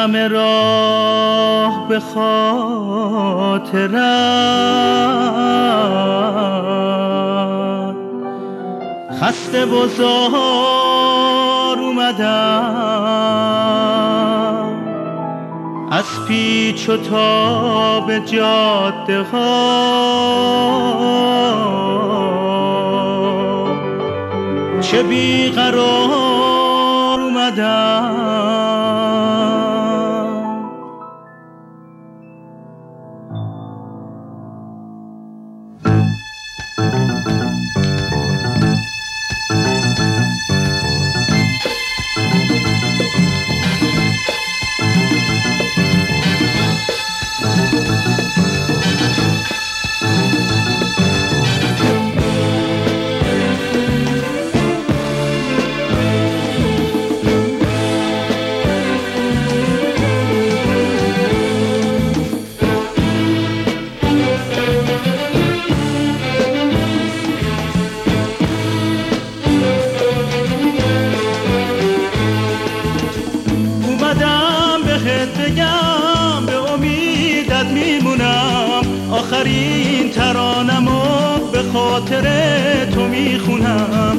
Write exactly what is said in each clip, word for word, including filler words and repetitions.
همه راه به خاطرت خسته و زار اومدم از پیچ و تاب جاده ها، چه بیقرار اومدم بگم به امیدت میمونم، آخرین ترانمو به خاطر تو میخونم.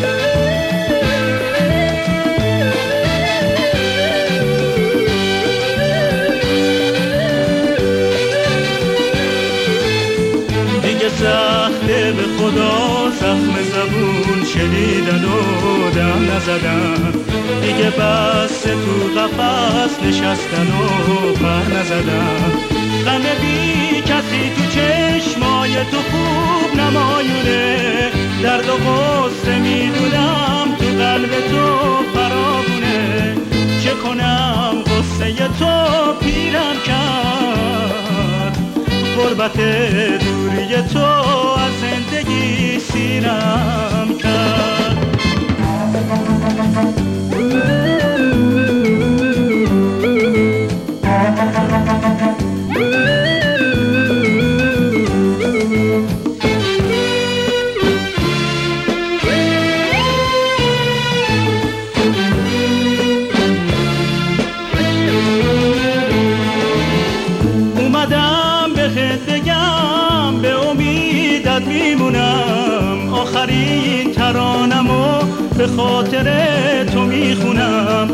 دیگه سخته به خدا زخم زبون شنیدن و دم نزدن، دیگه بس تو قفس نشستن و پر نزدن. غم بی کسی تو چشمای تو خوب نمایونه، درد و غصه میدونم تو قلب تو فراغونه. چه کنم غصه تو پیرم کرد، غربت دوری تو از زندگی سیرم کرد. اومدم بهت بگم به امیدت میمونم، آخرین ترانمو به خاطر تو میخونم.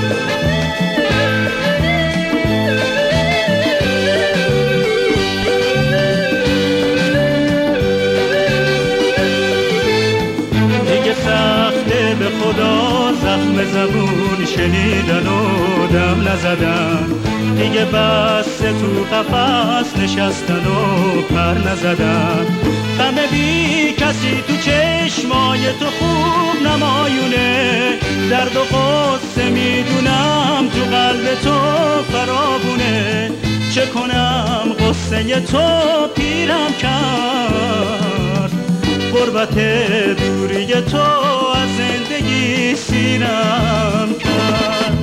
دیگه سخته به خدا زخم زبون شنیدن و دم نزدن، دیگه بس تو قفس نشستن و پر نزدن. غم بی کسی تو چشمای تو خوب نمایونه، درد و غصه میدونم تو قلب تو فراغونه. چه کنم غصه تو پیرم کرد، غربت دوری تو از زندگی سیرم کرد.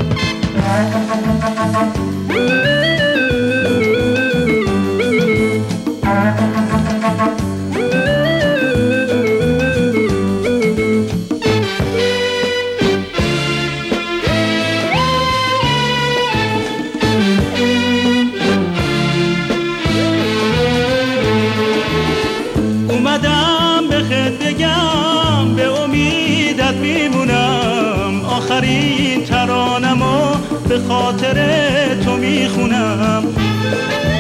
اومدم بهت بگم به امیدت میمونم، آخرین ترانمو به خاطر تو میخونم.